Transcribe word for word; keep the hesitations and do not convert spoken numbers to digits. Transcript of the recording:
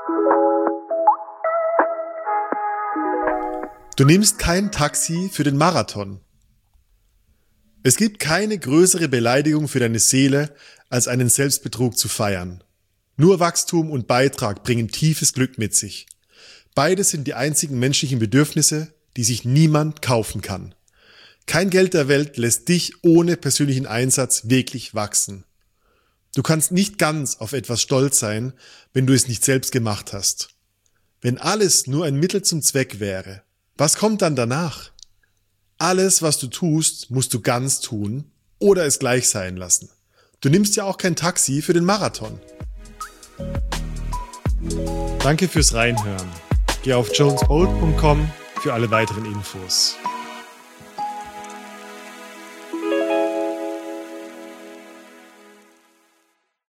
Du nimmst kein Taxi für den Marathon. Es gibt keine größere Beleidigung für deine Seele, als einen Selbstbetrug zu feiern. Nur Wachstum und Beitrag bringen tiefes Glück mit sich. Beides sind die einzigen menschlichen Bedürfnisse, die sich niemand kaufen kann. Kein Geld der Welt lässt dich ohne persönlichen Einsatz wirklich wachsen. Du kannst nicht ganz auf etwas stolz sein, wenn du es nicht selbst gemacht hast. Wenn alles nur ein Mittel zum Zweck wäre, was kommt dann danach? Alles, was du tust, musst du ganz tun oder es gleich sein lassen. Du nimmst ja auch kein Taxi für den Marathon. Danke fürs Reinhören. Geh auf jones bolt punkt com für alle weiteren Infos.